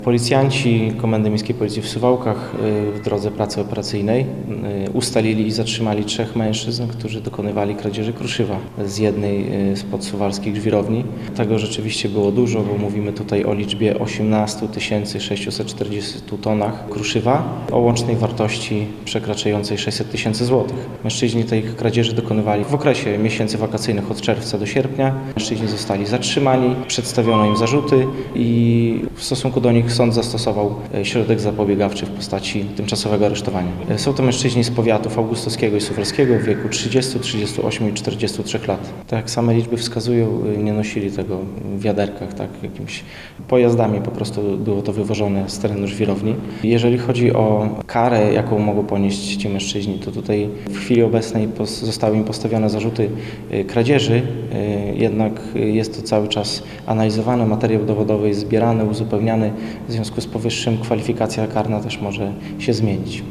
Policjanci Komendy Miejskiej Policji w Suwałkach w drodze pracy operacyjnej ustalili i zatrzymali 3 mężczyzn, którzy dokonywali kradzieży kruszywa z jednej z podsuwalskich żwirowni. Tego rzeczywiście było dużo, bo mówimy tutaj o liczbie 18 640 tonach kruszywa o łącznej wartości przekraczającej 600 000 złotych. Mężczyźni tej kradzieży dokonywali w okresie miesięcy wakacyjnych od czerwca do sierpnia. Mężczyźni zostali zatrzymani, przedstawiono im zarzuty i w stosunku do nich sąd zastosował środek zapobiegawczy w postaci tymczasowego aresztowania. Są to mężczyźni z powiatów augustowskiego i suwalskiego w wieku 30, 38 i 43 lat. Tak jak same liczby wskazują, nie nosili tego w wiaderkach, tak, jakimiś pojazdami po prostu było to wywożone z terenu żwirowni. Jeżeli chodzi o karę, jaką mogą ponieść ci mężczyźni, to tutaj w chwili obecnej zostały im postawione zarzuty kradzieży, jednak jest to cały czas analizowane, materiał dowodowy jest zbierany, uzupełniany. W związku z powyższym kwalifikacja karna też może się zmienić.